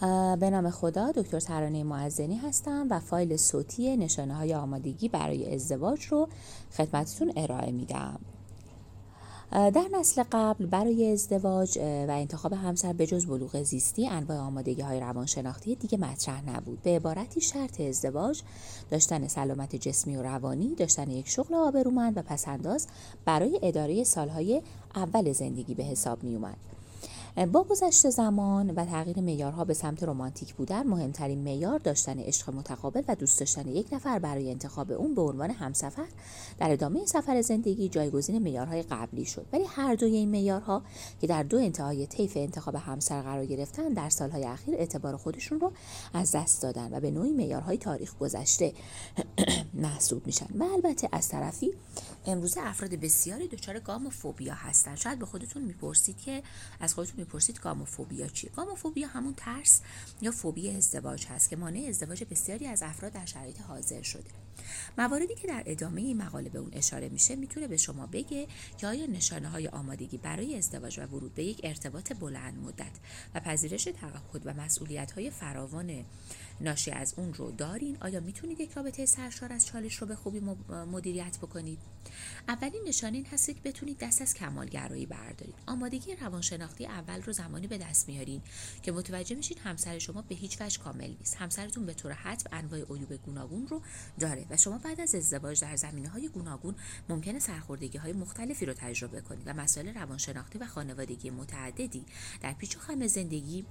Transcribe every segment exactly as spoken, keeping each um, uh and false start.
به نام خدا، دکتر ترانه معزنی هستم و فایل صوتی نشانه‌های آمادگی برای ازدواج رو خدمتتون ارائه میدم. در نسل قبل برای ازدواج و انتخاب همسر به جز بلوغ زیستی انواع آمادگی‌های روانشناختی دیگه مطرح نبود. به عبارتی شرط ازدواج داشتن سلامت جسمی و روانی، داشتن یک شغل آبرومند و پس‌انداز برای اداره سالهای اول زندگی به حساب می اومد. با گذشت زمان و تغییر معیارها به سمت رمانتیک بودن، مهمترین معیار داشتن عشق متقابل و دوست داشتن یک نفر برای انتخاب اون به عنوان همسفر در ادامه سفر زندگی جایگزین معیارهای قبلی شد. ولی هر دوی این معیارها که در دو انتهای طیف انتخاب همسر قرار گرفتن، در سالهای اخیر اعتبار خودشون رو از دست دادن و به نوعی معیارهای تاریخ گذشته محسوب میشن. و البته از طرفی امروزه افراد بسیاری دچار گاموفوبیا هستن. شاید به خودتون میپرسید که از خودتون میپرسید گاموفوبیا چیه؟ گاموفوبیا همون ترس یا فوبی ازدواج هست که مانع ازدواج بسیاری از افراد در شرایط حاضر شده. مواردی که در ادامه این مقاله به اون اشاره میشه میتونه به شما بگه که آیا نشانه‌های آمادگی برای ازدواج و ورود به یک ارتباط بلند مدت و پذیرش تعهد و مسئولیت‌های فراوان ناشی از اون رو دارین؟ آیا میتونید یک رابطه سرشار از چالش رو به خوبی مدیریت بکنید؟ اولین نشانه این هست که بتونید دست از کمالگرایی بردارید. آمادگی روانشناختی اول رو زمانی به دست میارین که متوجه میشید همسر شما به هیچ وجه کامل نیست. همسرتون به طور حتم انواع عیوب گوناگون رو داره و شما بعد از ازدواج در زمینه‌های گوناگون ممکنه سرخوردگی‌های مختلفی رو تجربه کنید و مسائل روانشناختی و خانوادگی متعددی در پیچ و خم زندگی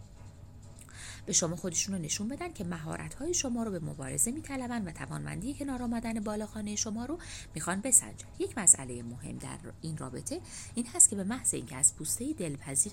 به شما خودشون رو نشون بدن که مهارت‌های شما رو به مبارزه می‌طلبن و توانمندی کنار آمدن بالاخانه شما رو میخوان بسنجن. یک مسئله مهم در این رابطه این هست که به محض اینکه از پوسته دلپذیر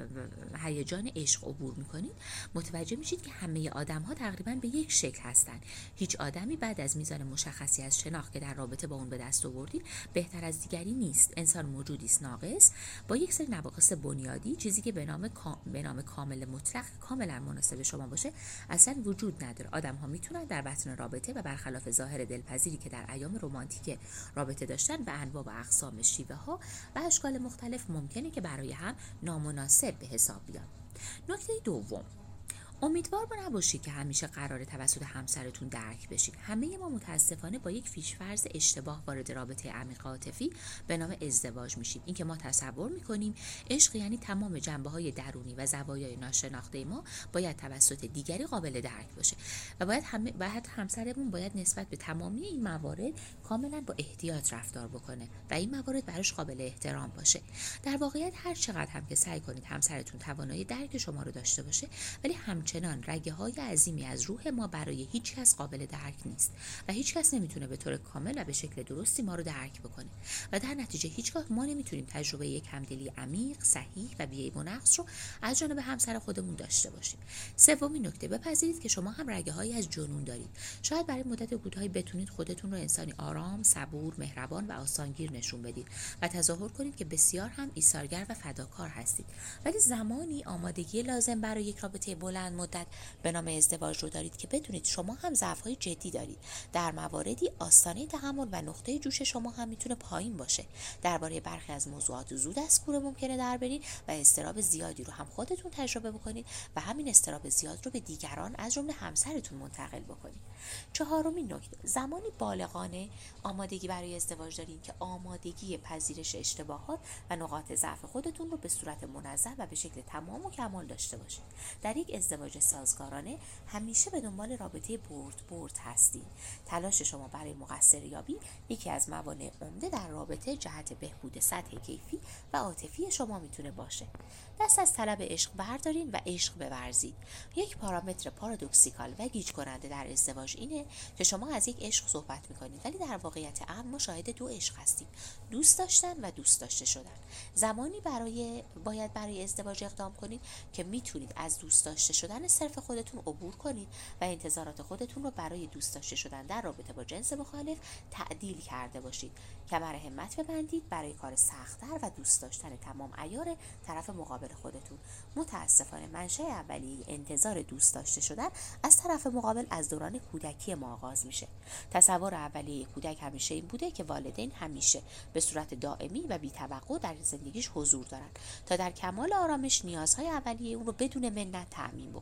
هیجان عشق عبور می‌کنید، متوجه میشید که همه آدم‌ها تقریباً به یک شکل هستن. هیچ آدمی بعد از میزان مشخصی از شناخت که در رابطه با اون به دست آوردید بهتر از دیگری نیست. انسان موجودی است ناقص با یک سری نواقص بنیادی، چیزی که به نام به نام کامل مطلق کاملاً مناسب شما باشه اصلا وجود نداره. آدم ها میتونن در بطن رابطه و برخلاف ظاهر دلپذیری که در ایام رمانتیک رابطه داشتن به انواع و اقسام شیوه ها و اشکال مختلف ممکنه که برای هم نامناسب به حساب بیان. نکته دوم، امیدوار نباشید که همیشه قراره توسط همسرتون درک بشید. همه ما متاسفانه با یک پیش‌فرض اشتباه وارد رابطه عمیق عاطفی به نام ازدواج میشیم. این که ما تصور میکنیم عشق یعنی تمام جنبه‌های درونی و زوایای ناشناخته ما باید توسط دیگری قابل درک باشه و باید همه باید همسرمون باید نسبت به تمامی این موارد کاملا با احتیاط رفتار بکنه و این موارد براش قابل احترام باشه. در واقعیت هر چقدر هم که سعی کنید همسرتون توانایی درک شما رو داشته باشه، ولی هم چنان رگه های عظیمی از روح ما برای هیچ کس قابل درک نیست و هیچ کس نمیتونه به طور کامل و به شکل درستی ما رو درک بکنه و در نتیجه هیچگاه ما نمیتونیم تجربه یک همدلی عمیق، صحیح و بی‌عیب و نقص رو از جانب همسر خودمون داشته باشیم. سومین نکته، بپذیرید که شما هم رگه هایی از جنون دارید. شاید برای مدت کوتاهی بتونید خودتون رو انسانی آرام، صبور، مهربان و آسانگیر نشون بدید و تظاهر کنید که بسیار هم ایثارگر و فداکار هستید. ولی زمانی آمادگی لازم برای یک رابطه بلند مدت به نام ازدواج رو دارید که بدونید شما هم ضعف‌های جدی دارید. در مواردی آستانه تحمل و نقطه جوش شما هم میتونه پایین باشه. درباره برخی از موضوعات زود از کوره ممکنه در برید و اضطراب زیادی رو هم خودتون تجربه بکنید و همین اضطراب زیاد رو به دیگران از جمله همسرتون منتقل بکنید. چهارمین نکته، زمانی بالغانه آمادگی برای ازدواج دارید که آمادگی پذیرش اشتباهات و نقاط ضعف خودتون رو به صورت منظم و به شکل تمام و کمال داشته باشید. در یک ازدواج سازگارانه همیشه به دنبال رابطه برد برد هستید. تلاش شما برای مقصر یابی یکی از موانع عمده در رابطه جهت بهبود سطح کیفی و عاطفی شما میتونه باشه. دست از طلب عشق بردارین و عشق بورزید. یک پارامتر پارادوکسیکال و گیج کننده در ازدواج اینه که شما از یک عشق صحبت میکنید ولی در واقعیت امر ما شاهد دو عشق هستیم، دوست داشتن و دوست داشته شدن. زمانی برای باید برای ازدواج اقدام کنید که میتونید از دوست داشته شدن صرف خودتون عبور کنید و انتظارات خودتون رو برای دوست داشته شدن در رابطه با جنس مخالف تعدیل کرده باشید. کمر همت ببندید برای کار سخت‌تر و دوست داشتن تمام عیار طرف مقابل خودتون. متاسفانه منشأ اولیه انتظار دوست داشته شدن از طرف مقابل از دوران کودکی ما آغاز میشه. تصور اولیه کودک همیشه این بوده که والدین همیشه به صورت دائمی و بی‌توقع در زندگیش حضور دارن تا در کمال آرامش نیازهای اولیه اون رو بدون منت تأمین بکنه.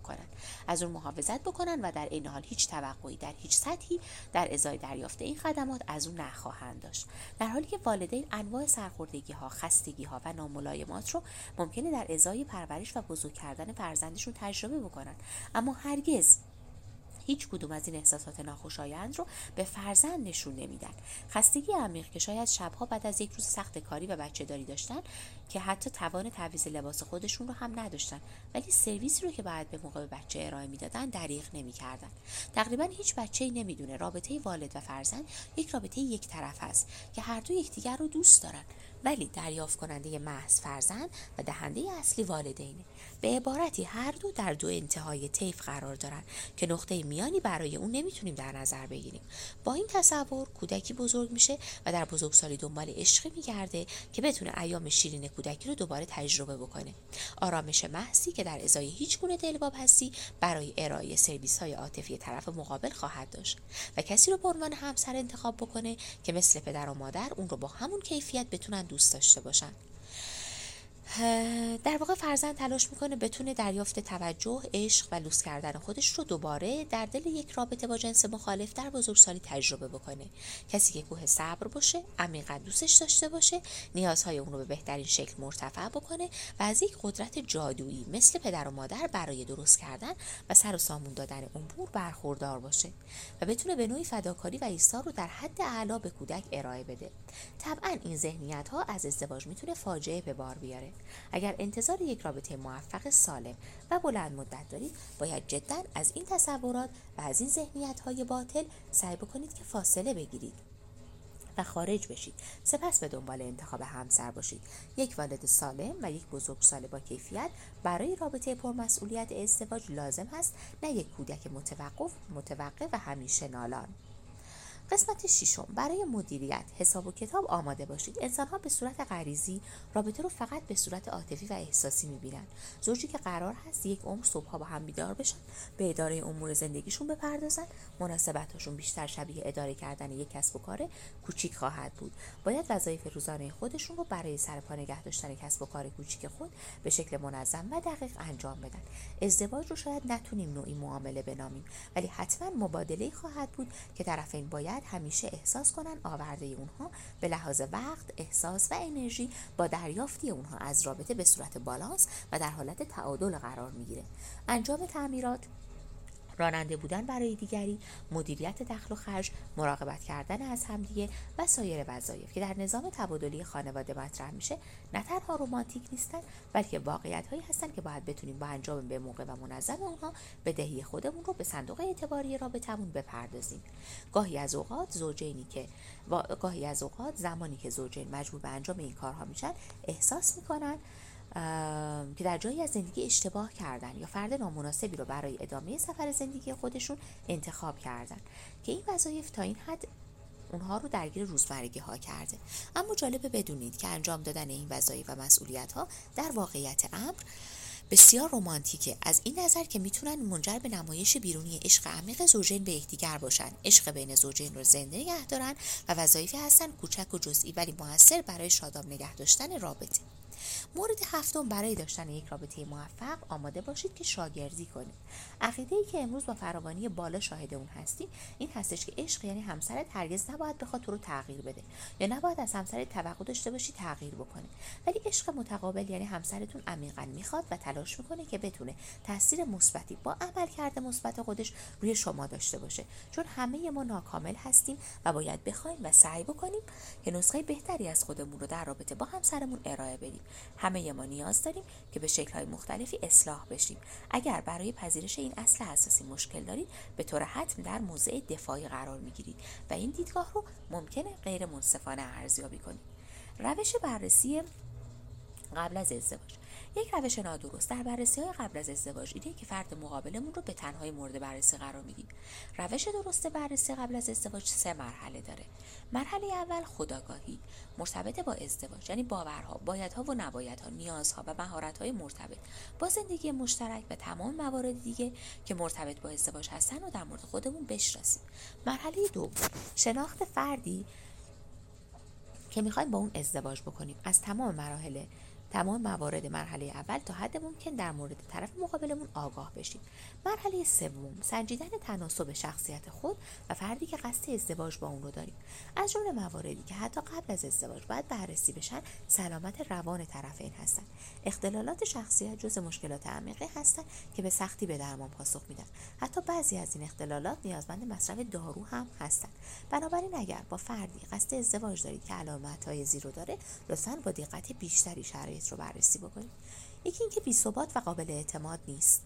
بکنن، از اون محافظت بکنن و در این حال هیچ توقعی در هیچ سطحی در ازای دریافت این خدمات از اون نخواهند داشت. در حالی که والدین انواع سرخوردگی ها، خستگی ها و ناملایمات رو ممکنه در ازای پرورش و بزرگ کردن فرزندشون تجربه بکنن، اما هرگز هیچ کدوم از این احساسات ناخوشایند رو به فرزند نشون نمیدن. خستگی عمیق که شاید شبها بعد از یک روز سخت کاری و بچه داری داشتن که حتی توان تعویض لباس خودشون رو هم نداشتن، ولی سرویسی رو که باید به موقع به بچه ارائه میدادن دریغ نمیکردن. تقریبا هیچ بچه‌ای نمیدونه رابطه والد و فرزند یک رابطه یک طرف است که هر دو یکدیگر رو دوست دارن، ولی دریافت کننده محض فرزند و دهنده اصلی والدینه. به عبارتی هر دو در دو انتهای طیف قرار دارن که نقطه میانی برای اون نمیتونیم در نظر بگیریم. با این تصور کودکی بزرگ میشه و در بزرگسالی دنبال عشقی میگرده که بتونه ایام شیرین کودکی رو دوباره تجربه بکنه. آرامش محضی که در ازای هیچ گونه دلواپسی برای ارائه سرویس‌های عاطفی طرف مقابل خواهد داشت و کسی رو به عنوان همسر انتخاب بکنه که مثل پدر و مادر اون رو با همون کیفیت بتونن دوست داشته باشن. در واقع فرزند تلاش میکنه بتونه دریافت توجه، عشق و لوس کردن خودش رو دوباره در دل یک رابطه با جنس مخالف در بزرگسالی تجربه بکنه. کسی که کوه صبر باشه، عمیقا دوستش داشته باشه، نیازهای اون رو به بهترین شکل مرتفع بکنه و از یک قدرت جادویی مثل پدر و مادر برای درست کردن و سر و سامون دادن امور برخوردار باشه و بتونه به نوعی فداکاری و ایثار رو در حد اعلا به کودک ارائه بده. طبعا این ذهنیت ها از ازدواج میتونه فاجعه به بار بیاره. اگر انتظار یک رابطه موفق، سالم و بلند مدت دارید، باید جدا از این تصورات و از این ذهنیت‌های باطل سعی بکنید که فاصله بگیرید و خارج بشید. سپس به دنبال انتخاب همسر باشید. یک والد سالم و یک بزرگسال با کیفیت برای رابطه پرمسئولیت ازدواج لازم هست، نه یک کودک متوقف، متوقع و همیشه نالان. قسمت ششم، برای مدیریت حساب و کتاب آماده باشید. انسان‌ها به صورت غریزی رابطه رو فقط به صورت عاطفی و احساسی می‌بینن. زوجی که قرار هست یک عمر صبح‌ها با هم بیدار بشن، به اداره امور زندگیشون بپردازن، مناسبت‌هاشون بیشتر شبیه اداره کردن یک کسب و کار کوچیک خواهد بود. باید وظایف روزانه خودشون رو برای سرپا نگه داشتن کسب و کار کوچیک خود به شکل منظم و دقیق انجام بدن. ازدواج رو شاید نتونیم نوعی معامله بنامیم، ولی حتما مبادله‌ای خواهد بود که طرفین باید همیشه احساس کنن آورده اونها به لحاظ وقت، احساس و انرژی با دریافتی اونها از رابطه به صورت بالانس و در حالت تعادل قرار میگیره. انجام تعمیرات، راننده بودن برای دیگری، مدیریت دخل و خرج، مراقبت کردن از همدیگه و سایر وظایف که در نظام تبادلی خانواده مطرح میشه، نه تنها رمانتیک نیستن، بلکه واقعیت‌هایی هستن که باید بتونیم با انجام به موقع و منظم اونها بدهی خودمون رو به صندوق اعتباری رابطمون بپردازیم. گاهی از اوقات زوجینی که و... گاهی از اوقات زمانی که زوجین مجبور به انجام این کارها میشن، احساس میکنن که در جایی از زندگی اشتباه کردن یا فرد نامناسبی رو برای ادامه سفر زندگی خودشون انتخاب کردن که این وظایف تا این حد اونها رو درگیر روزمرگی ها کرده. اما جالبه بدونید که انجام دادن این وظایف و مسئولیت ها در واقعیت امر بسیار رمانتیکه، از این نظر که میتونن منجر به نمایش بیرونی عشق عمیق زوجین به یکدیگر باشن. عشق بین زوجین رو زنده نگه دارن و وظایفی هستن کوچک و جزئی ولی موثر برای شاداب نگه داشتن رابطه. مورد هفتم، برای داشتن یک رابطه موفق آماده باشید که شاگردی کنید. عقیده‌ای که امروز با فراوانی بالا شاهد اون هستیم این هستش که عشق یعنی همسرت هرگز نباید بخواد تو رو تغییر بده یا نباید از همسرت توقع داشته باشی تغییر بکنه، ولی عشق متقابل یعنی همسرتون عمیقاً میخواد و تلاش میکنه که بتونه تاثیر مثبتی با عملکرد مثبت خودش روی شما داشته باشه، چون همه ما ناکامل هستیم و باید بخوایم و سعی بکنیم که نسخه بهتری از خودمون رو در رابطه با همسرمون ارائه بدیم. همه ما نیاز داریم که به شکل‌های مختلفی اصلاح بشیم. اگر برای پذیرش این اصل اساسی مشکل دارید، به طور حتم در موضع دفاعی قرار می‌گیرید و این دیدگاه رو ممکنه غیر منصفانه ارزیابی کنید. روش بررسی قبل از ازدواج. یک روش نادرست در بررسی‌های قبل از ازدواج اینه که فرد مقابلمون رو به تنهایی مورد بررسی قرار میدیم. روش درست بررسی قبل از ازدواج سه مرحله داره. مرحله اول خودآگاهی مرتبط با ازدواج، یعنی باورها، بایدها و نبایدها، نیازها و مهارت‌های مرتبط با زندگی مشترک و تمام موارد دیگه که مرتبط با ازدواج هستن رو در مورد خودمون بشناسیم. مرحله دوم، شناخت فردی که میخوایم با اون ازدواج بکنیم. از تمام مراحل تمام موارد مرحله اول تا حد ممکن در مورد طرف مقابلمون آگاه بشیم. مرحله سوم، سنجیدن تناسب شخصیت خود و فردی که قصد ازدواج با اون رو داریم. از جمله مواردی که حتی قبل از ازدواج باید بررسی بشن، سلامت روان طرفین هستند. اختلالات شخصیت جزء مشکلات عمیقی هستند که به سختی به درمان پاسخ میدن. حتی بعضی از این اختلالات نیازمند مصرف دارو هم هستند. بنابراین اگر با فردی قصد ازدواج دارید که علامت‌های زیر رو داره، لطفاً با دقت بیشتری شرایط رو بررسی بکنید. یکی اینکه بی‌ثبات و قابل اعتماد نیست.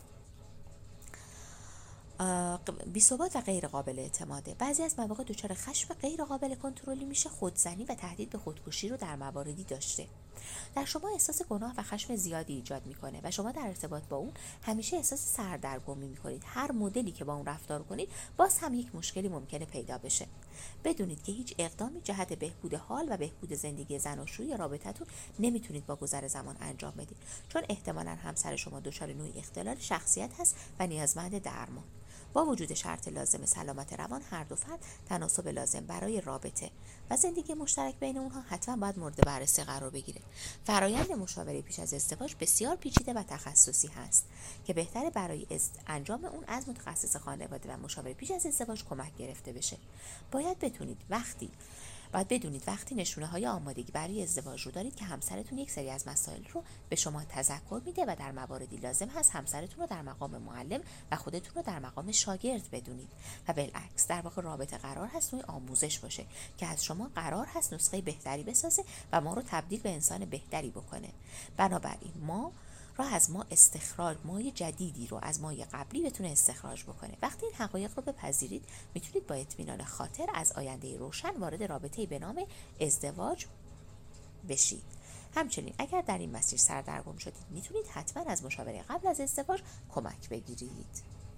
بی‌ثبات و غیر قابل اعتماده. بعضی از مواقع دچار خشم غیر قابل کنترلی میشه، خودزنی و تهدید به خودکشی رو در مواردی داشته. در شما احساس گناه و خشم زیادی ایجاد میکنه و شما در ارتباط با اون همیشه احساس سردرگمی میکنید. هر مدلی که با اون رفتار کنید، باز هم یک مشکلی ممکنه پیدا بشه. بدونید که هیچ اقدامی جهت بهبود حال و بهبود زندگی زناشویی یا رابطتون نمیتونید با گذر زمان انجام بدید، چون احتمالاً همسر شما دچار نوعی اختلال شخصیت هست و نیازمند درمان. با وجود شرط لازم سلامت روان، هر دو فرد تناسب لازم برای رابطه و زندگی مشترک بین اونها حتما باید مورد بررسی قرار بگیره. فرایند مشاوره پیش از ازدواج بسیار پیچیده و تخصصی هست که بهتره برای انجام اون از متخصص خانواده و مشاور پیش از ازدواج کمک گرفته بشه. باید بدونید وقتی باید بدونید وقتی نشونه های آمادگی برای ازدواج رو دارید که همسرتون یک سری از مسائل رو به شما تذکر میده و در مواردی لازم هست همسرتون رو در مقام معلم و خودتون رو در مقام شاگرد بدونید و بالعکس. در واقع رابطه قرار هست نوعی آموزش باشه که از شما قرار هست نسخه بهتری بسازه و ما رو تبدیل به انسان بهتری بکنه. بنابراین ما را از ما استخراج مای جدیدی رو از مای قبلی بتونه استخراج بکنه. وقتی این حقایق رو بپذیرید، میتونید با اطمینان خاطر از آینده روشن وارد رابطه‌ای به نام ازدواج بشید. همچنین اگر در این مسیر سردرگم شدید، میتونید حتما از مشاوره قبل از ازدواج کمک بگیرید.